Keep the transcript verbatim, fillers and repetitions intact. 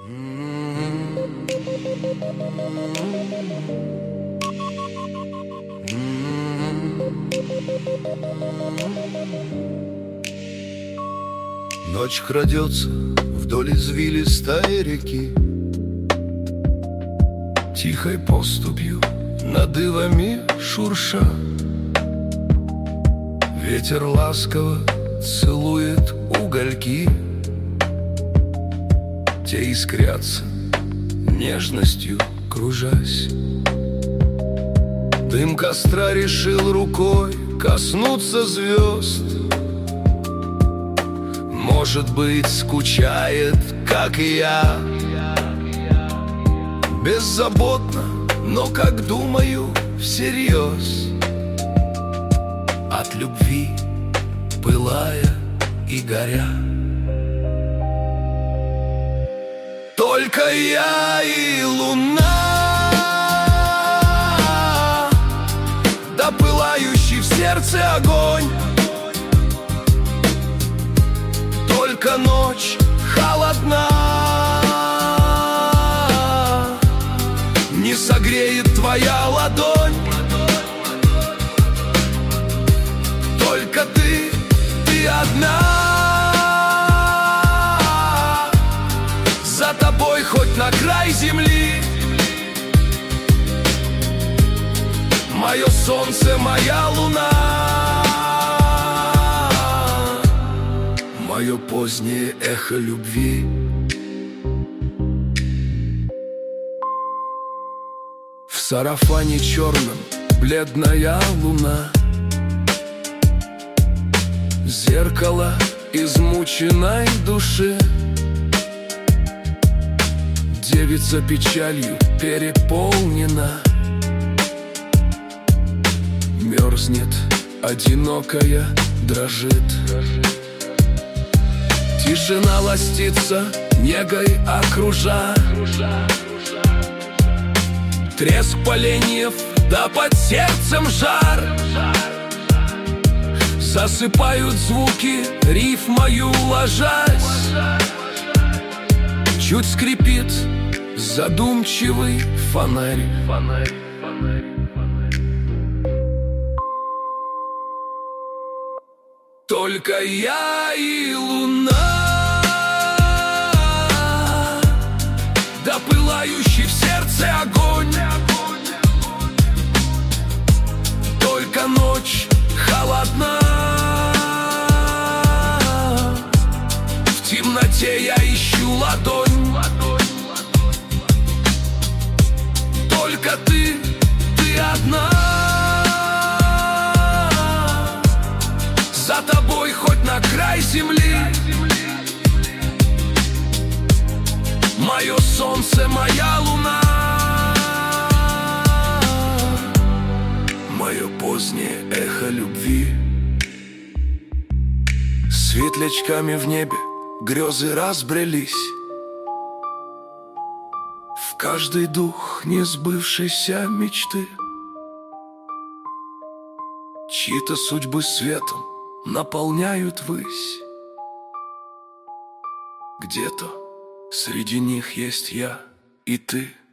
Ночь крадется вдоль извилистой реки, тихой поступью над ивами шурша. Ветер ласково целует угольки, те искрятся нежностью кружась. Дым костра решил рукой коснуться звезд. Может быть, скучает, как и я, беззаботно, но, как думаю, всерьез, от любви пылая и горя. Только я и луна, да пылающий в сердце огонь. Только ночь холодна, не согреет твоя ладонь. Только ты, ты одна, за тобой хоть на край земли. Мое солнце, моя луна, мое позднее эхо любви. В сарафане черном бледная луна, зеркало измученной души. Девица печалью переполнена, мерзнет, одинокая, дрожит. Тишина ластится, негой окружа. Треск поленьев, да под сердцем жар. Засыпают звуки, рифмою ложась. Чуть скрипит задумчивый фонарь. Только я и луна, да пылающий в сердце огонь. Только ночь холодна, в темноте я ищу ладонь. Только ты, ты одна, за тобой хоть на край земли. Мое солнце, моя луна, мое позднее эхо любви. Светлячками в небе грезы разбрелись, в каждый дух несбывшейся мечты. Чьи-то судьбы светом наполняют высь. Где-то среди них есть я и ты.